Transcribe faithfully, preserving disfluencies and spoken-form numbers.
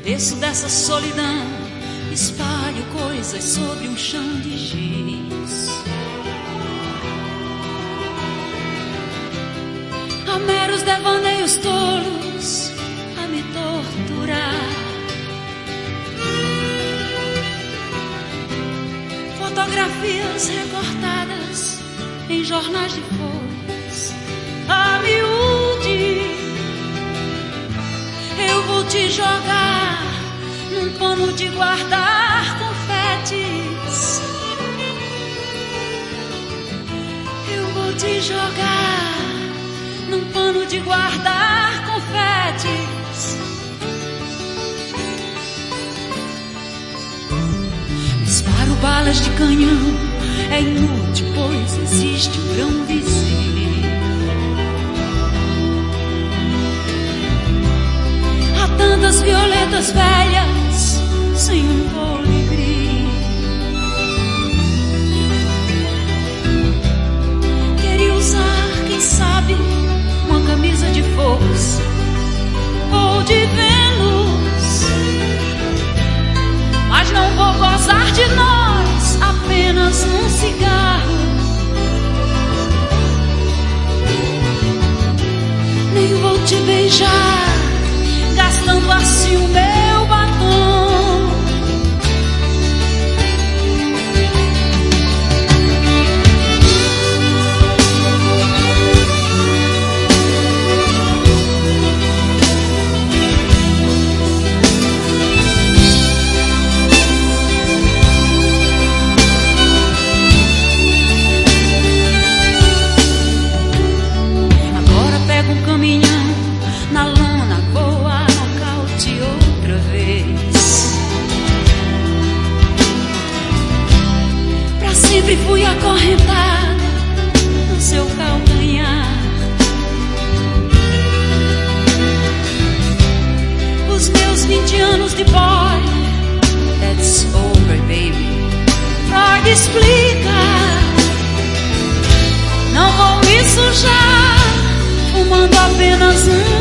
Desço dessa solidão, espalho coisas sobre um chão de giz. Há meros devaneios tolos a me torturar. Fotografias recortadas em jornais de folhas a miúde. Eu vou te jogar num pano de guardar confetes. Eu vou te jogar num pano de guardar confetes. Disparo balas de canhão, é inútil, pois existe um grão visível. Há tantas violetas velhas sem um colibri. Queria usar, quem sabe, uma camisa de força ou de Vênus, mas não vou gozar de nós apenas num cigarro. Nem vou te beijar gastando assim o meu batom. Agora pego um caminhão na lona, vou a nocaute outra vez. Pra sempre fui acorrentada no seu calcanhar. Os meus vinte anos de boy, that's over, baby. Freud explica, não vou me sujar fumando apenas um